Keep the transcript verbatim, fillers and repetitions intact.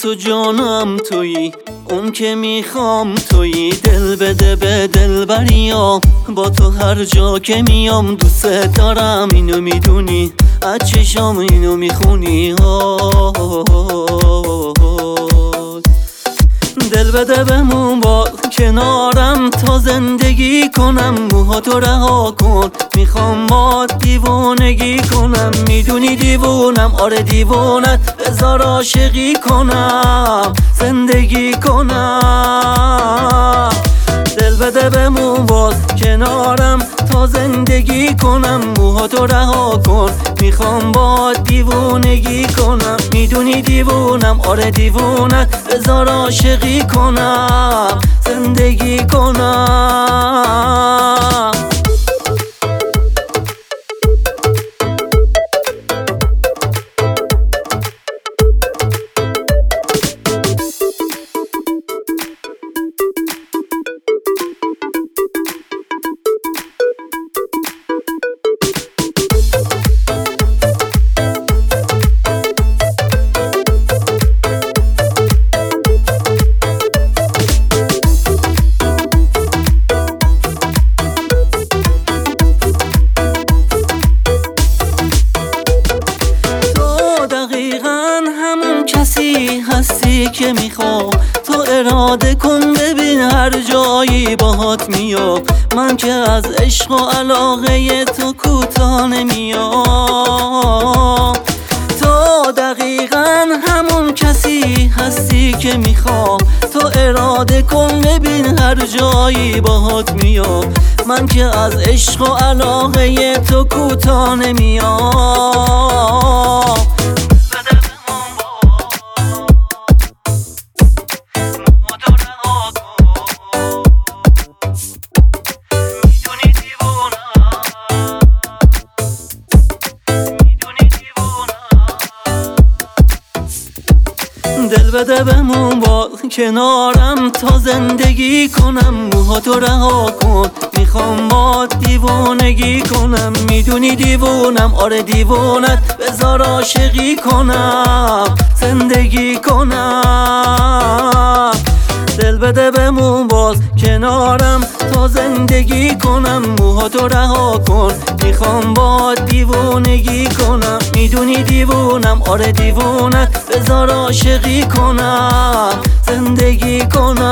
حس و جانم تویی، اون که میخوام تویی. دل بده به دلبریام، با تو هر جا که میام دوست دارم. اینو میدونی، از چشام اینو میخونی. دل بده بمون با کنارم تا زندگی کنم. موهاتو رها کن، میخوام با دیوانگی کنم. میدونی دیوونم، آره دیوونت، بذار عاشقی کنم، زندگی کنم. دل بده بمون باز کنارم تا زندگی کنم. موهاتو رها کن، میخوام با دیوانگی کنم. میدونی دیوونم، آره دیوونت، بذار عاشقی کنم، زندگی کنم. کسی هستی که میخوام، تو اراده کن ببین هر جایی باهات میام. من که از عشق و علاقه تو کوتاه نمیام. تو دقیقا همون کسی هستی که میخوام، تو اراده کن ببین هر جایی باهات میام. من که از عشق و علاقه تو کوتاه نمیام. دل بده بمون با کنارم تا زندگی کنم. موهاتو رها کن، میخوام با دیوانگی کنم. میدونی دیوونم، آره دیوونت، بذار عاشقی کنم، زندگی کنم. دل بده بمون باز کنارم تا زندگی کنم. موهاتو رها کن، میخوام با دیوانگی کنم. میدونی دیوونم، آره دیوونت، بذار عاشقی کنم، زندگی کنم.